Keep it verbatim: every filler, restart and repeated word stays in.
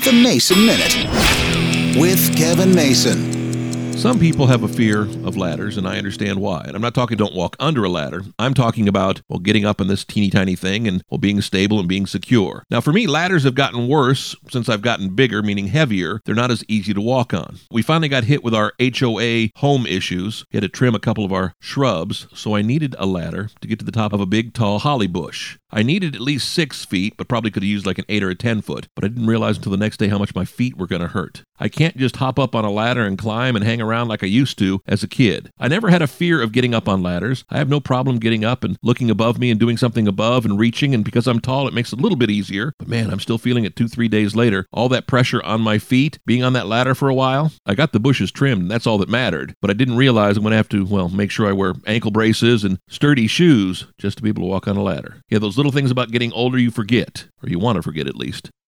The Mason Minute with Kevin Mason. Some people have a fear of ladders, and I understand why. And I'm not talking don't walk under a ladder. I'm talking about, well, getting up on this teeny tiny thing and, well, being stable and being secure. Now, for me, ladders have gotten worse since I've gotten bigger, meaning heavier. They're not as easy to walk on. We finally got hit with our H O A home issues. We had to trim a couple of our shrubs, so I needed a ladder to get to the top of a big, tall holly bush. I needed at least six feet, but probably could have used like an eight or a ten foot. But I didn't realize until the next day how much my feet were going to hurt. I can't just hop up on a ladder and climb and hang around like I used to as a kid. I never had a fear of getting up on ladders. I have no problem getting up and looking above me and doing something above and reaching, and because I'm tall, it makes it a little bit easier. But man, I'm still feeling it two, three days later. All that pressure on my feet, being on that ladder for a while. I got the bushes trimmed, and that's all that mattered. But I didn't realize I'm going to have to, well, make sure I wear ankle braces and sturdy shoes just to be able to walk on a ladder. Yeah, those little things about getting older you forget, or you want to forget at least.